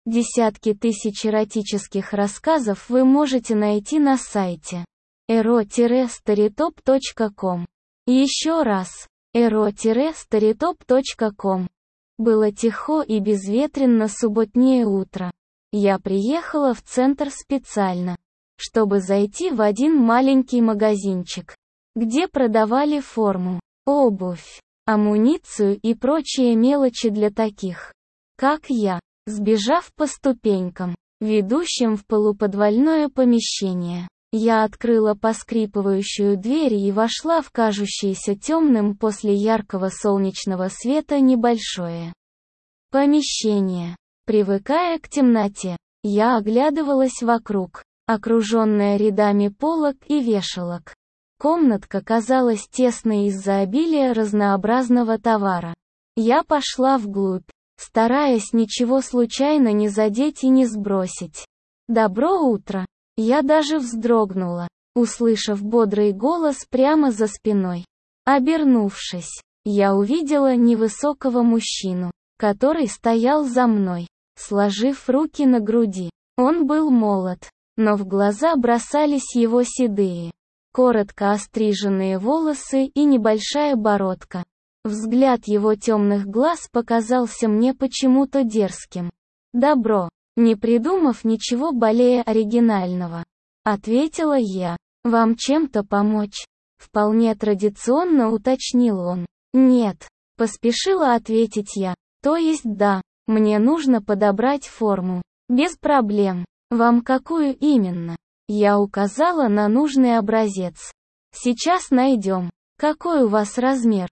Десятки тысяч эротических рассказов вы можете найти на сайте ero-storytop.com. Еще раз, ero-storytop.com. Было тихо и безветренно субботнее утро. Я приехала в центр специально, чтобы зайти в один маленький магазинчик, где продавали форму, обувь, амуницию и прочие мелочи для таких, как я. Сбежав по ступенькам, ведущим в полуподвальное помещение, я открыла поскрипывающую дверь и вошла в кажущееся темным после яркого солнечного света небольшое помещение. Привыкая к темноте, я оглядывалась вокруг, окруженная рядами полок и вешалок. Комнатка казалась тесной из-за обилия разнообразного товара. Я пошла вглубь, стараясь ничего случайно не задеть и не сбросить. «Добро утро!» Я даже вздрогнула, услышав бодрый голос прямо за спиной. Обернувшись, я увидела невысокого мужчину, который стоял за мной, сложив руки на груди. Он был молод, но в глаза бросались его седые, коротко остриженные волосы и небольшая бородка. Взгляд его темных глаз показался мне почему-то дерзким. «Добро», не придумав ничего более оригинального, ответила я. «Вам чем-то помочь?» Вполне традиционно уточнил он. «Нет», поспешила ответить я. «То есть да, мне нужно подобрать форму». «Без проблем. Вам какую именно?» Я указала на нужный образец. «Сейчас найдем. Какой у вас размер?»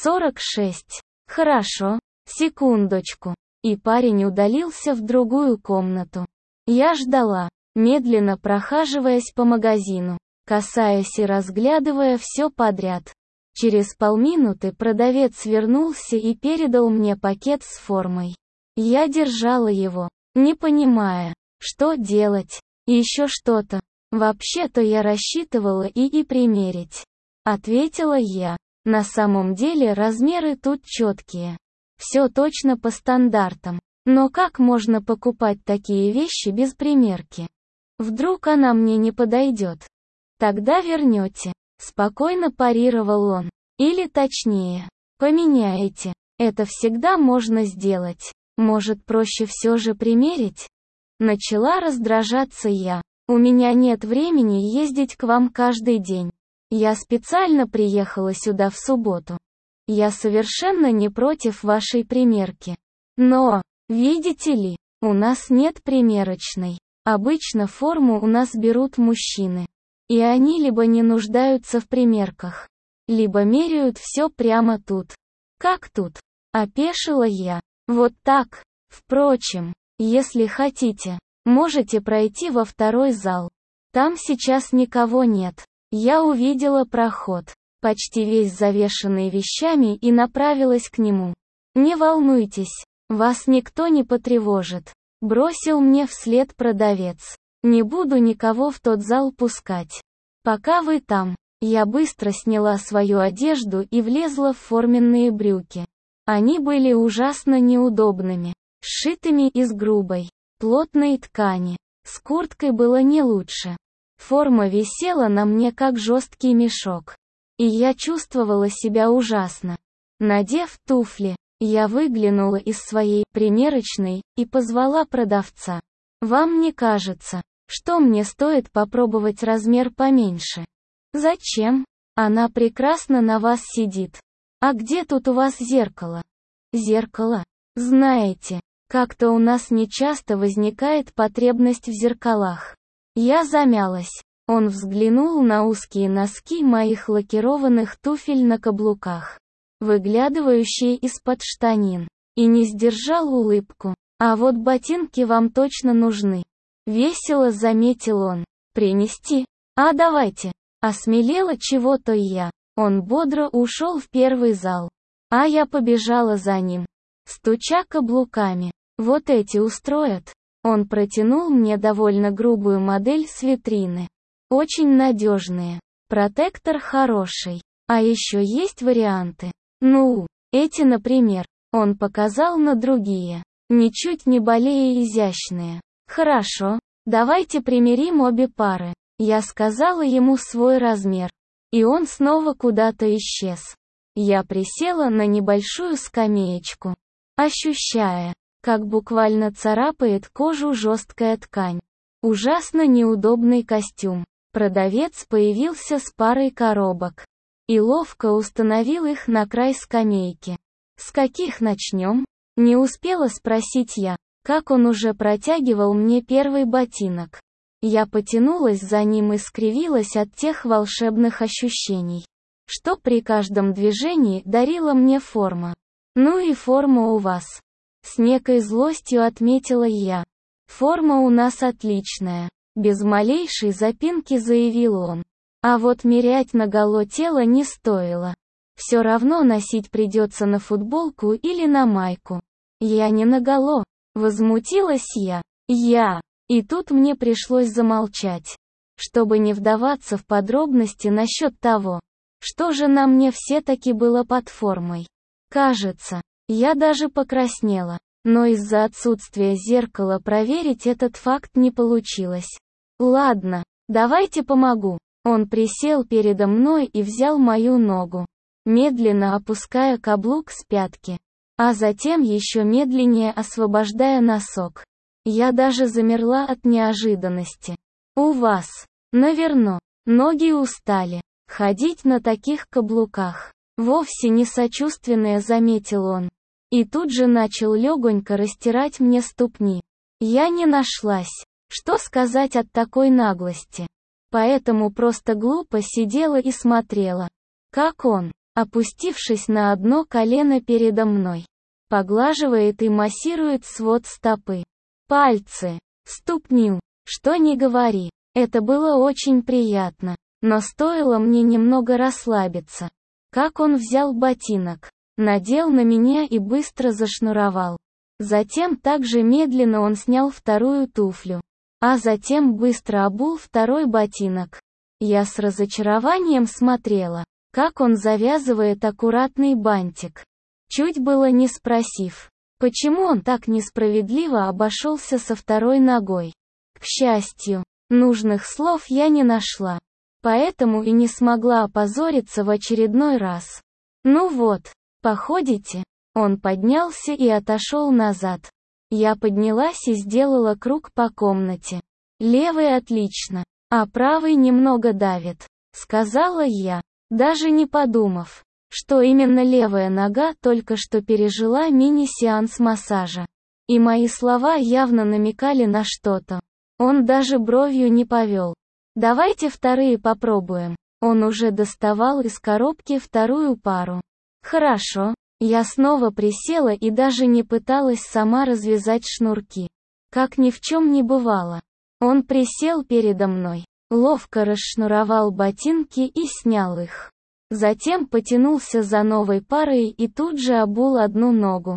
46. Хорошо. Секундочку. И парень удалился в другую комнату. Я ждала, медленно прохаживаясь по магазину, касаясь и разглядывая все подряд. Через полминуты продавец вернулся и передал мне пакет с формой. Я держала его, не понимая, что делать. Еще что-то. Вообще-то я рассчитывала и примерить. Ответила я. На самом деле размеры тут четкие. Все точно по стандартам. Но как можно покупать такие вещи без примерки? Вдруг она мне не подойдет? Тогда вернете. Спокойно парировал он. Или точнее, поменяете. Это всегда можно сделать. Может, проще все же примерить? Начала раздражаться я. У меня нет времени ездить к вам каждый день. Я специально приехала сюда в субботу. Я совершенно не против вашей примерки. Но, видите ли, у нас нет примерочной. Обычно форму у нас берут мужчины. И они либо не нуждаются в примерках, либо меряют все прямо тут. Как тут? Опешила я. Вот так. Впрочем, если хотите, можете пройти во второй зал. Там сейчас никого нет. Я увидела проход, почти весь завешанный вещами, и направилась к нему. «Не волнуйтесь, вас никто не потревожит», — бросил мне вслед продавец. «Не буду никого в тот зал пускать. Пока вы там». Я быстро сняла свою одежду и влезла в форменные брюки. Они были ужасно неудобными, сшитыми из грубой, плотной ткани. С курткой было не лучше. Форма висела на мне как жесткий мешок. И я чувствовала себя ужасно. Надев туфли, я выглянула из своей примерочной и позвала продавца. «Вам не кажется, что мне стоит попробовать размер поменьше?» «Зачем? Она прекрасно на вас сидит. А где тут у вас зеркало?» «Зеркало? Знаете, как-то у нас нечасто возникает потребность в зеркалах». Я замялась. Он взглянул на узкие носки моих лакированных туфель на каблуках, выглядывающие из-под штанин, и не сдержал улыбку. «А вот ботинки вам точно нужны», — весело заметил он. «Принести? А давайте». Осмелела чего-то я. Он бодро ушел в первый зал. А я побежала за ним, стуча каблуками. «Вот эти устроят?» Он протянул мне довольно грубую модель с витрины. Очень надежные. Протектор хороший. А еще есть варианты. Ну, эти, например. Он показал на другие. ничуть не более изящные. Хорошо, давайте примерим обе пары. Я сказала ему свой размер. И он снова куда-то исчез. Я присела на небольшую скамеечку, ощущая, как буквально царапает кожу жесткая ткань. Ужасно неудобный костюм. Продавец появился с парой коробок и ловко установил их на край скамейки. «С каких начнем?» Не успела спросить я, как он уже протягивал мне первый ботинок. Я потянулась за ним и скривилась от тех волшебных ощущений, что при каждом движении дарила мне форма. «Ну и форма у вас», — с некой злостью отметила я. «Форма у нас отличная», — без малейшей запинки заявил он. А вот мерять наголо тело не стоило. Все равно носить придется на футболку или на майку. «Я не наголо», — возмутилась я. И тут мне пришлось замолчать, чтобы не вдаваться в подробности насчет того, что же на мне все-таки было под формой. Кажется, я даже покраснела, но из-за отсутствия зеркала проверить этот факт не получилось. «Ладно, давайте помогу». Он присел передо мной и взял мою ногу, медленно опуская каблук с пятки, а затем еще медленнее освобождая носок. Я даже замерла от неожиданности. «У вас, наверно, ноги устали. Ходить на таких каблуках». Вовсе не сочувственное, заметил он. И тут же начал легонько растирать мне ступни. Я не нашлась, что сказать от такой наглости. Поэтому просто глупо сидела и смотрела, как он, опустившись на одно колено передо мной, поглаживает и массирует свод стопы. Пальцы, ступню, что ни говори, это было очень приятно, но стоило мне немного расслабиться. Как он взял ботинок, надел на меня и быстро зашнуровал. Затем также медленно он снял вторую туфлю, а затем быстро обул второй ботинок. Я с разочарованием смотрела, как он завязывает аккуратный бантик, чуть было не спросив, почему он так несправедливо обошелся со второй ногой. К счастью, нужных слов я не нашла, поэтому и не смогла опозориться в очередной раз. «Ну вот, походите?» Он поднялся и отошел назад. Я поднялась и сделала круг по комнате. «Левый отлично, а правый немного давит», — сказала я, даже не подумав, что именно левая нога только что пережила мини-сеанс массажа. И мои слова явно намекали на что-то. Он даже бровью не повел. «Давайте вторые попробуем». Он уже доставал из коробки вторую пару. «Хорошо». Я снова присела и даже не пыталась сама развязать шнурки. Как ни в чем не бывало. Он присел передо мной, ловко расшнуровал ботинки и снял их. Затем потянулся за новой парой и тут же обул одну ногу.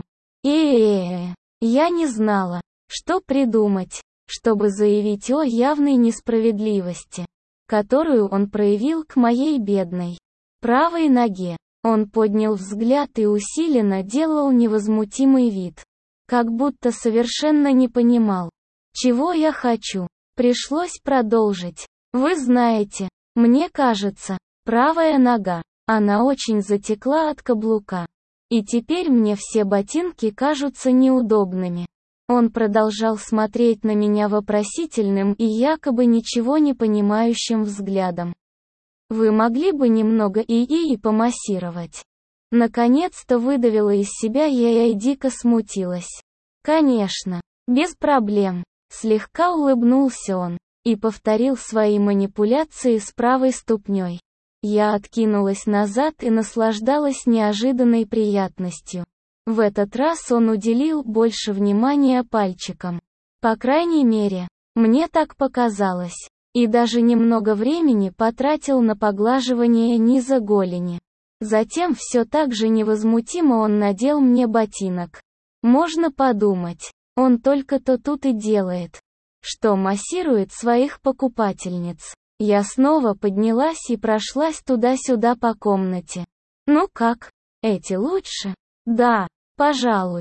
Я не знала, что придумать, чтобы заявить о явной несправедливости, которую он проявил к моей бедной правой ноге. Он поднял взгляд и усиленно делал невозмутимый вид, как будто совершенно не понимал, чего я хочу. Пришлось продолжить. «Вы знаете, мне кажется, правая нога, она очень затекла от каблука. И теперь мне все ботинки кажутся неудобными». Он продолжал смотреть на меня вопросительным и якобы ничего не понимающим взглядом. «Вы могли бы немного и помассировать?» Наконец-то выдавила из себя я и дико смутилась. «Конечно, без проблем», — слегка улыбнулся он, и повторил свои манипуляции с правой ступней. Я откинулась назад и наслаждалась неожиданной приятностью. В этот раз он уделил больше внимания пальчикам. По крайней мере, мне так показалось. И даже немного времени потратил на поглаживание низа голени. Затем все так же невозмутимо он надел мне ботинок. Можно подумать, он только-то тут и делает, что массирует своих покупательниц. Я снова поднялась и прошлась туда-сюда по комнате. «Ну как, эти лучше?» «Да, пожалуй».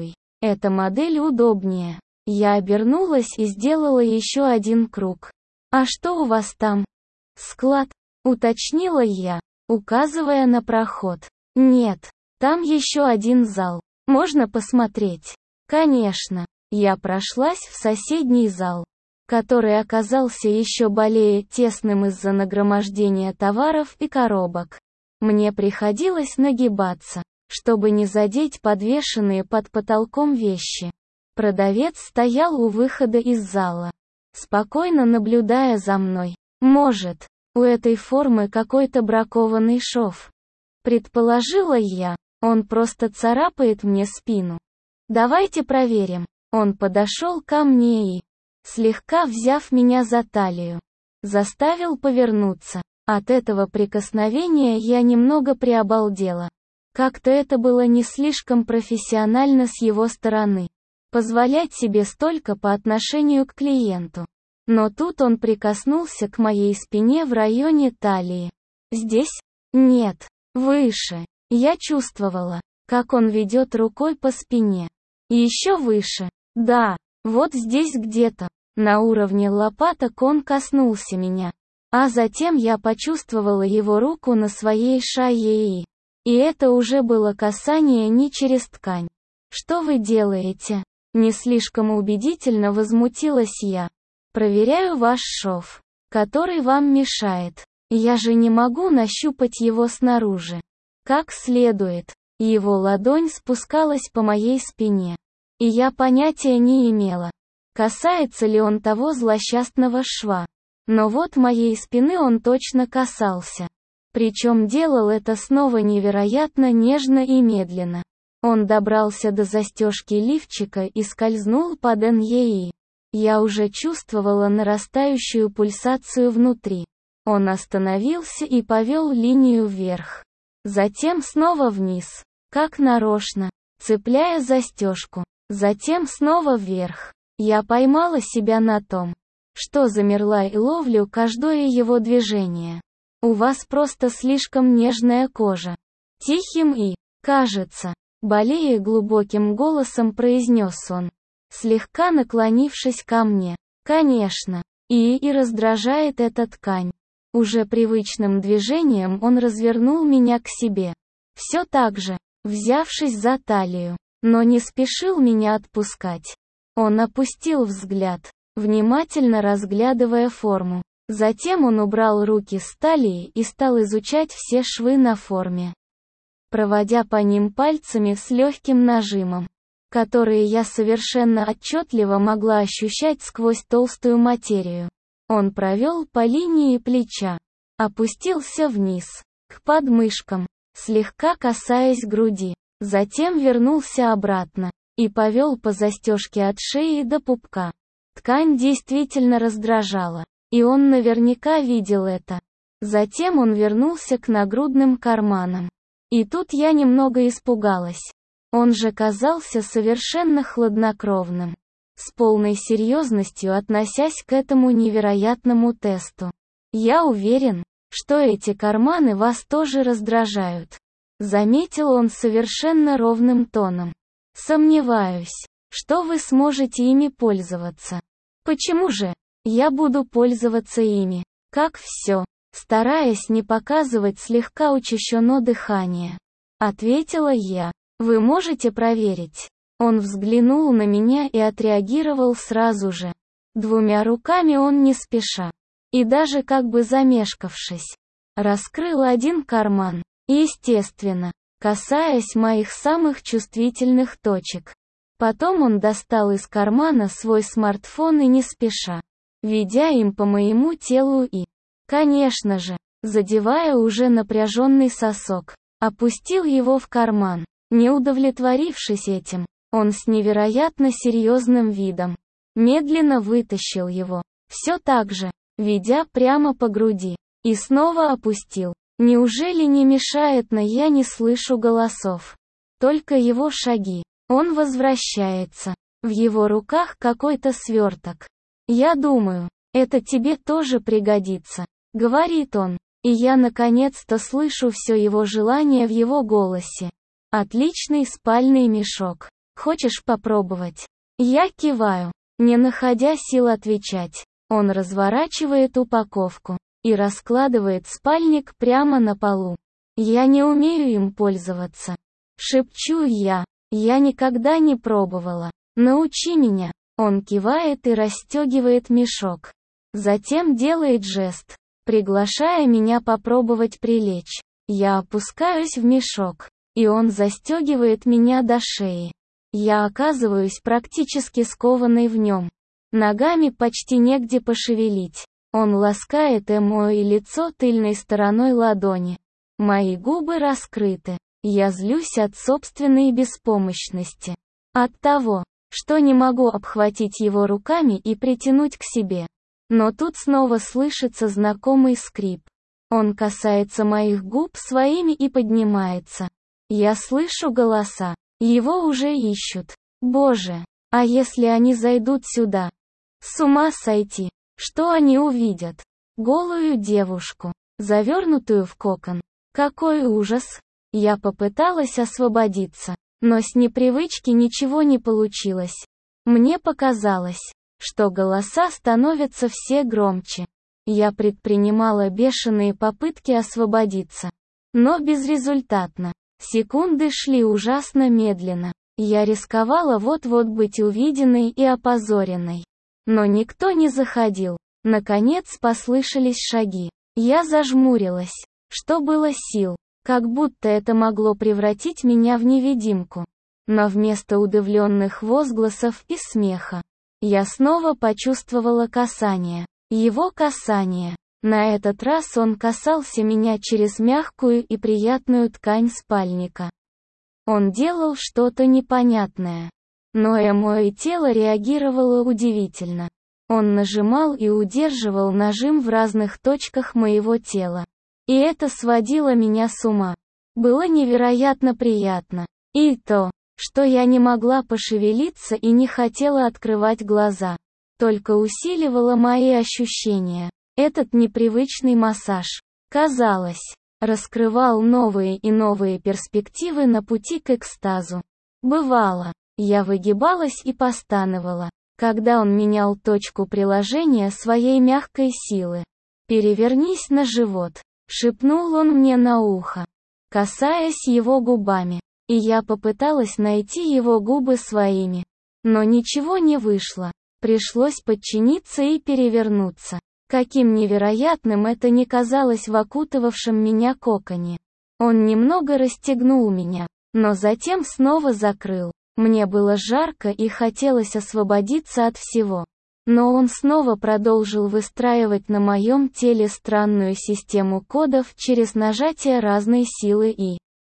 Эта модель удобнее. Я обернулась и сделала еще один круг. «А что у вас там?» «Склад», — уточнила я, указывая на проход. «Нет, там еще один зал. Можно посмотреть?» «Конечно». Я прошлась в соседний зал, который оказался еще более тесным из-за нагромождения товаров и коробок. Мне приходилось нагибаться, чтобы не задеть подвешенные под потолком вещи. Продавец стоял у выхода из зала, спокойно наблюдая за мной. «Может, у этой формы какой-то бракованный шов?» Предположила я, он просто царапает мне спину. «Давайте проверим». Он подошел ко мне и, слегка взяв меня за талию, заставил повернуться. От этого прикосновения я немного приобалдела. Как-то это было не слишком профессионально с его стороны. Позволять себе столько по отношению к клиенту. Но тут он прикоснулся к моей спине в районе талии. Здесь? Нет. Выше. Я чувствовала, как он ведет рукой по спине. Еще выше. Да, вот здесь где-то. На уровне лопаток он коснулся меня. А затем я почувствовала его руку на своей шее и это уже было касание не через ткань. «Что вы делаете?» Не слишком убедительно возмутилась я. «Проверяю ваш шов, который вам мешает. Я же не могу нащупать его снаружи. Как следует». Его ладонь спускалась по моей спине. И я понятия не имела, касается ли он того злосчастного шва. Но вот моей спины он точно касался. Причем делал это снова невероятно нежно и медленно. Он добрался до застежки лифчика и скользнул под НЕИ. Я уже чувствовала нарастающую пульсацию внутри. Он остановился и повел линию вверх. Затем снова вниз, как нарочно, цепляя застежку. Затем снова вверх. Я поймала себя на том, что замерла и ловлю каждое его движение. «У вас просто слишком нежная кожа». Тихим и, кажется, болея глубоким голосом произнес он, слегка наклонившись ко мне. «Конечно. И раздражает эта ткань». Уже привычным движением он развернул меня к себе. Все так же, взявшись за талию, но не спешил меня отпускать. Он опустил взгляд, внимательно разглядывая форму. Затем он убрал руки с талии и стал изучать все швы на форме, проводя по ним пальцами с легким нажимом, которые я совершенно отчетливо могла ощущать сквозь толстую материю. Он провел по линии плеча, опустился вниз, к подмышкам, слегка касаясь груди. Затем вернулся обратно и повел по застежке от шеи до пупка. Ткань действительно раздражала, и он наверняка видел это. Затем он вернулся к нагрудным карманам. И тут я немного испугалась. Он же казался совершенно хладнокровным, с полной серьезностью относясь к этому невероятному тесту. «Я уверен, что эти карманы вас тоже раздражают», заметил он совершенно ровным тоном. «Сомневаюсь, что вы сможете ими пользоваться». «Почему же? Я буду пользоваться ими, как все», стараясь не показывать слегка учащено дыхание. Ответила я. «Вы можете проверить?» Он взглянул на меня и отреагировал сразу же. Двумя руками он не спеша, и даже как бы замешкавшись, раскрыл один карман. Естественно, касаясь моих самых чувствительных точек. Потом он достал из кармана свой смартфон и не спеша, ведя им по моему телу и, конечно же, задевая уже напряженный сосок, опустил его в карман. Не удовлетворившись этим, он с невероятно серьезным видом медленно вытащил его, все так же, ведя прямо по груди, и снова опустил. Неужели не мешает, но я не слышу голосов? Только его шаги. Он возвращается. В его руках какой-то сверток. «Я думаю, это тебе тоже пригодится», — говорит он. И я наконец-то слышу все его желание в его голосе. Отличный спальный мешок. Хочешь попробовать? Я киваю, не находя сил отвечать. Он разворачивает упаковку и раскладывает спальник прямо на полу. Я не умею им пользоваться. Шепчу я никогда не пробовала. Научи меня. Он кивает и расстегивает мешок. Затем делает жест, приглашая меня попробовать прилечь. Я опускаюсь в мешок, и он застегивает меня до шеи. Я оказываюсь практически скованной в нем. Ногами почти негде пошевелить. Он ласкает мое лицо тыльной стороной ладони. Мои губы раскрыты. Я злюсь от собственной беспомощности. От того, что не могу обхватить его руками и притянуть к себе. Но тут снова слышится знакомый скрип. Он касается моих губ своими и поднимается. Я слышу голоса. Его уже ищут. Боже, а если они зайдут сюда? С ума сойти. Что они увидят? Голую девушку, завернутую в кокон. Какой ужас! Я попыталась освободиться, но с непривычки ничего не получилось. Мне показалось, что голоса становятся все громче. Я предпринимала бешеные попытки освободиться, но безрезультатно. Секунды шли ужасно медленно. Я рисковала вот-вот быть увиденной и опозоренной. Но никто не заходил. Наконец послышались шаги. Я зажмурилась, что было сил, как будто это могло превратить меня в невидимку. Но вместо удивленных возгласов и смеха, я снова почувствовала касание. Его касание. На этот раз он касался меня через мягкую и приятную ткань спальника. Он делал что-то непонятное. Но мое тело реагировало удивительно. Он нажимал и удерживал нажим в разных точках моего тела. И это сводило меня с ума. Было невероятно приятно. И то, что я не могла пошевелиться и не хотела открывать глаза, только усиливало мои ощущения. Этот непривычный массаж, казалось, раскрывал новые и новые перспективы на пути к экстазу. Бывало, я выгибалась и постановала, когда он менял точку приложения своей мягкой силы. «Перевернись на живот», — шепнул он мне на ухо, касаясь его губами, и я попыталась найти его губы своими. Но ничего не вышло, пришлось подчиниться и перевернуться. Каким невероятным это ни казалось в окутывавшем меня коконе. Он немного расстегнул меня, но затем снова закрыл. Мне было жарко и хотелось освободиться от всего. Но он снова продолжил выстраивать на моем теле странную систему кодов через нажатие разной силы и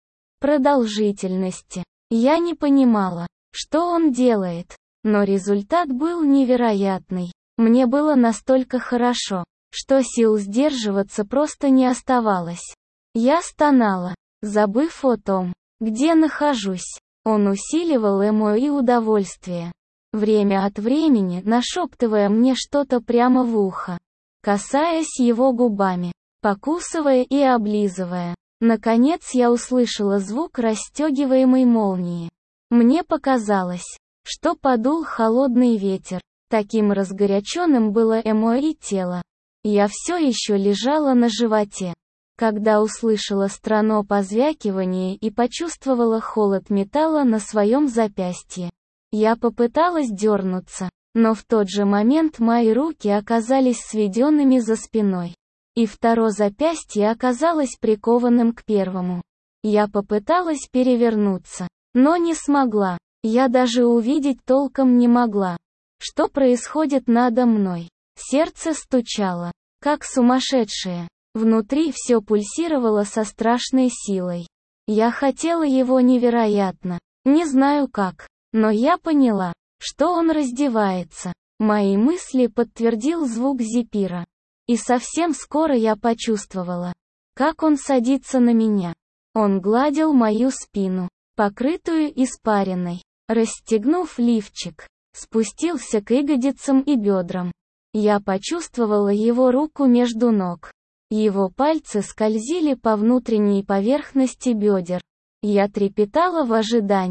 продолжительности. Я не понимала, что он делает, но результат был невероятный. Мне было настолько хорошо, что сил сдерживаться просто не оставалось. Я стонала, забыв о том, где нахожусь. Он усиливал мое удовольствие, время от времени нашептывая мне что-то прямо в ухо, касаясь его губами, покусывая и облизывая. Наконец я услышала звук расстегиваемой молнии. Мне показалось, что подул холодный ветер. Таким разгоряченным было мое тело. Я все еще лежала на животе, когда услышала странное позвякивание и почувствовала холод металла на своем запястье. Я попыталась дернуться, но в тот же момент мои руки оказались сведенными за спиной, и второе запястье оказалось прикованным к первому. Я попыталась перевернуться, но не смогла. Я даже увидеть толком не могла, что происходит надо мной. Сердце стучало, как сумасшедшее. Внутри все пульсировало со страшной силой. Я хотела его невероятно. Не знаю как, но я поняла, что он раздевается. Мои мысли подтвердил звук зефира. И совсем скоро я почувствовала, как он садится на меня. Он гладил мою спину, покрытую испариной. Расстегнув лифчик, спустился к ягодицам и бедрам. Я почувствовала его руку между ног. Его пальцы скользили по внутренней поверхности бедер. Я трепетала в ожидании,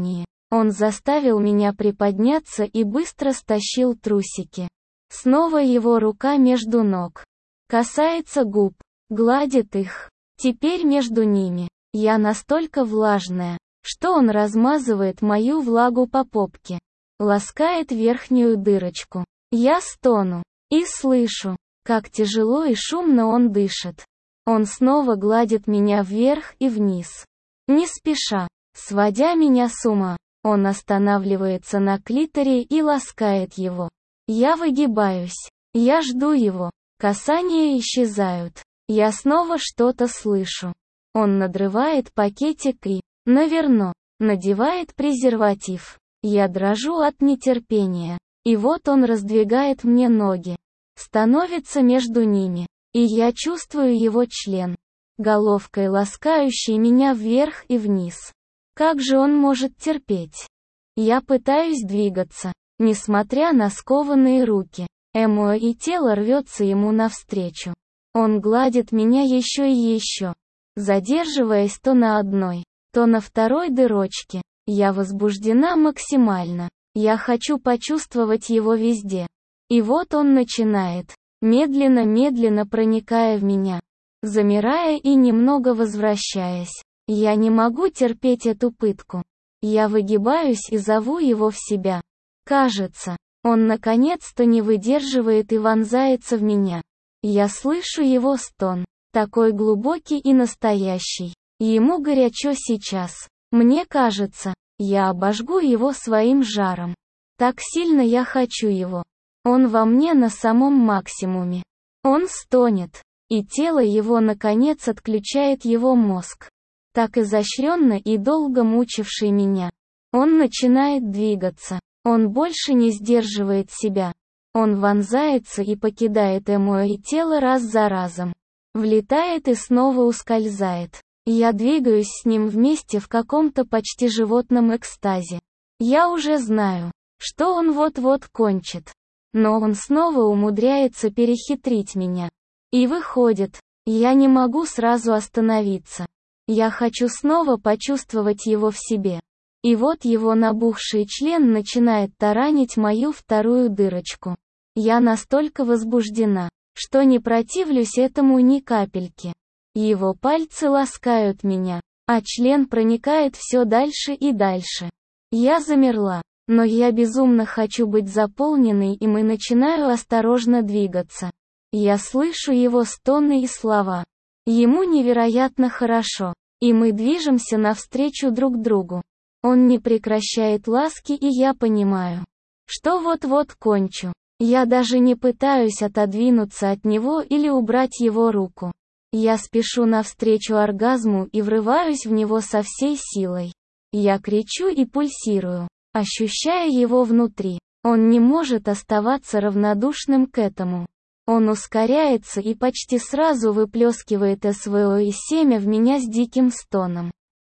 Он заставил меня приподняться и быстро стащил трусики. Снова его рука между ног. Касается губ, гладит их. Теперь между ними. Я настолько влажная, что он размазывает мою влагу по попке. Ласкает верхнюю дырочку. Я стону. И слышу, как тяжело и шумно он дышит. Он снова гладит меня вверх и вниз. Не спеша, сводя меня с ума. Он останавливается на клиторе и ласкает его. Я выгибаюсь. Я жду его. Касания исчезают. Я снова что-то слышу. Он надрывает пакетик и, наверно, надевает презерватив. Я дрожу от нетерпения. И вот он раздвигает мне ноги. Становится между ними. И я чувствую его член. Головкой ласкающий меня вверх и вниз. Как же он может терпеть? Я пытаюсь двигаться, несмотря на скованные руки. И тело рвется ему навстречу. Он гладит меня еще и еще, задерживаясь то на одной, то на второй дырочке. Я возбуждена максимально. Я хочу почувствовать его везде. И вот он начинает, медленно-медленно проникая в меня, замирая и немного возвращаясь. Я не могу терпеть эту пытку. Я выгибаюсь и зову его в себя. Кажется, он наконец-то не выдерживает и вонзается в меня. Я слышу его стон, такой глубокий и настоящий. Ему горячо сейчас. Мне кажется, я обожгу его своим жаром. Так сильно я хочу его. Он во мне на самом максимуме. Он стонет, и тело его наконец отключает его мозг, так изощренно и долго мучивший меня. Он начинает двигаться. Он больше не сдерживает себя. Он вонзается и покидает мое тело раз за разом. Влетает и снова ускользает. Я двигаюсь с ним вместе в каком-то почти животном экстазе. Я уже знаю, что он вот-вот кончит. Но он снова умудряется перехитрить меня. И выходит, я не могу сразу остановиться. Я хочу снова почувствовать его в себе. И вот его набухший член начинает таранить мою вторую дырочку. Я настолько возбуждена, что не противлюсь этому ни капельки. Его пальцы ласкают меня, а член проникает все дальше и дальше. Я замерла, но я безумно хочу быть заполненной, и мы начинаю осторожно двигаться. Я слышу его стоны и слова. Ему невероятно хорошо, и мы движемся навстречу друг другу. Он не прекращает ласки, и я понимаю, что вот-вот кончу. Я даже не пытаюсь отодвинуться от него или убрать его руку. Я спешу навстречу оргазму и врываюсь в него со всей силой. Я кричу и пульсирую, ощущая его внутри. Он не может оставаться равнодушным к этому. Он ускоряется и почти сразу выплескивает СВО и семя в меня с диким стоном.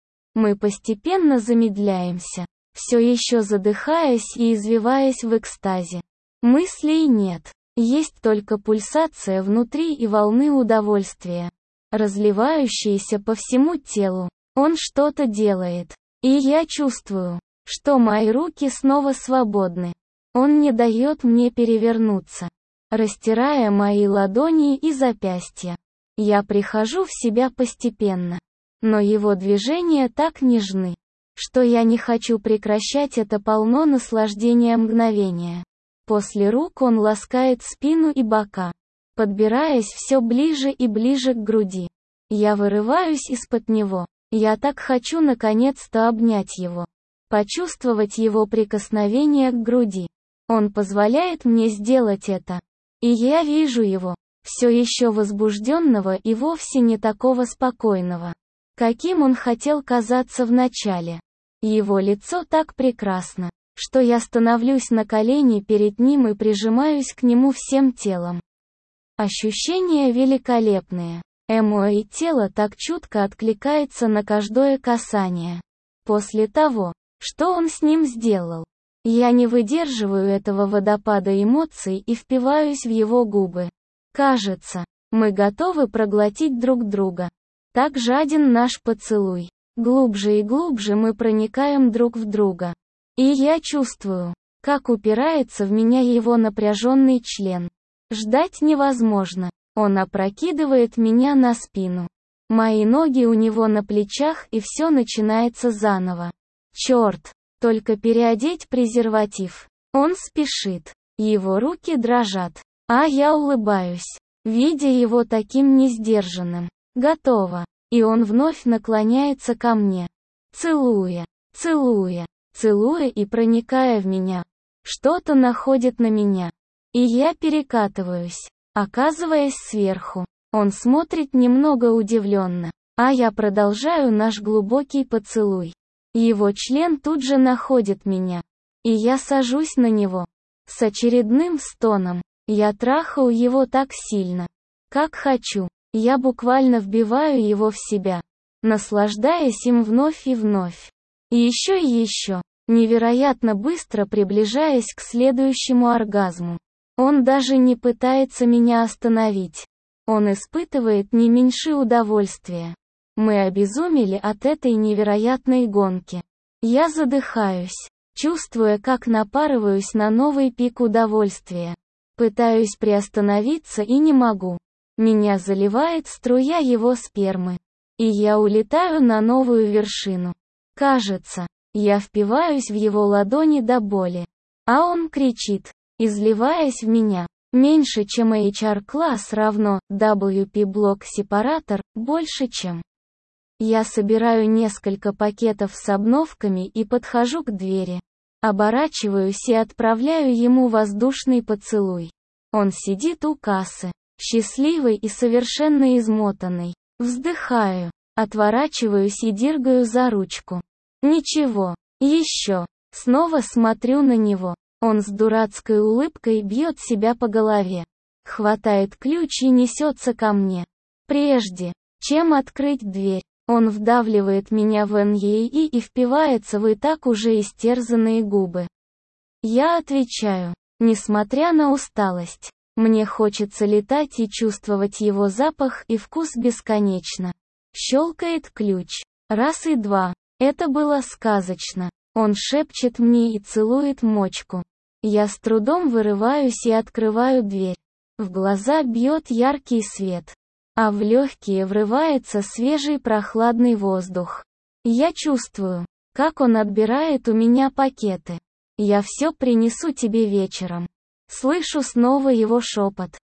Мы постепенно замедляемся, все еще задыхаясь и извиваясь в экстазе. Мыслей нет, есть только пульсация внутри и волны удовольствия, разливающиеся по всему телу. Он что-то делает, и я чувствую, что мои руки снова свободны. Он не дает мне перевернуться, растирая мои ладони и запястья. Я прихожу в себя постепенно. Но его движения так нежны, что я не хочу прекращать это полно наслаждения мгновение. После рук он ласкает спину и бока, подбираясь все ближе и ближе к груди. Я вырываюсь из-под него. Я так хочу наконец-то обнять его, почувствовать его прикосновение к груди. Он позволяет мне сделать это. И я вижу его, все еще возбужденного и вовсе не такого спокойного, каким он хотел казаться в начале. Его лицо так прекрасно, что я становлюсь на колени перед ним и прижимаюсь к нему всем телом. Ощущения великолепные. Мое тело так чутко откликается на каждое касание. После того, что он с ним сделал, я не выдерживаю этого водопада эмоций и впиваюсь в его губы. Кажется, мы готовы проглотить друг друга. Так жаден наш поцелуй. Глубже и глубже мы проникаем друг в друга. И я чувствую, как упирается в меня его напряженный член. Ждать невозможно. Он опрокидывает меня на спину. Мои ноги у него на плечах, и все начинается заново. Черт, только переодеть презерватив. Он спешит. Его руки дрожат. А я улыбаюсь, видя его таким несдержанным. Готово. И он вновь наклоняется ко мне. Целуя, целуя, целуя и проникая в меня. Что-то находит на меня. И я перекатываюсь, оказываясь сверху. Он смотрит немного удивленно, а я продолжаю наш глубокий поцелуй. Его член тут же находит меня. И я сажусь на него. С очередным стоном. Я трахаю его так сильно, как хочу. Я буквально вбиваю его в себя, наслаждаясь им вновь и вновь. И еще, невероятно быстро приближаясь к следующему оргазму. Он даже не пытается меня остановить. Он испытывает не меньшее удовольствие. Мы обезумели от этой невероятной гонки. Я задыхаюсь, чувствуя, как напарываюсь на новый пик удовольствия. Пытаюсь приостановиться и не могу. Меня заливает струя его спермы. И я улетаю на новую вершину. Кажется, я впиваюсь в его ладони до боли. А он кричит, изливаясь в меня. Меньше, чем HR-класс равно WP-блок-сепаратор, больше, чем. Я собираю несколько пакетов с обновками и подхожу к двери. Оборачиваюсь и отправляю ему воздушный поцелуй. Он сидит у кассы, счастливый и совершенно измотанный. Вздыхаю, отворачиваюсь и дергаю за ручку. Ничего, еще. Снова смотрю на него. Он с дурацкой улыбкой бьет себя по голове. Хватает ключ и несется ко мне. Прежде, чем открыть дверь, он вдавливает меня в НЕИ и впивается в и так уже истерзанные губы. Я отвечаю, несмотря на усталость. Мне хочется летать и чувствовать его запах и вкус бесконечно. Щелкает ключ. Раз и два. Это было сказочно. Он шепчет мне и целует мочку. Я с трудом вырываюсь и открываю дверь. В глаза бьет яркий свет. А в легкие врывается свежий прохладный воздух. Я чувствую, как он отбирает у меня пакеты. «Я все принесу тебе вечером». Слышу снова его шепот.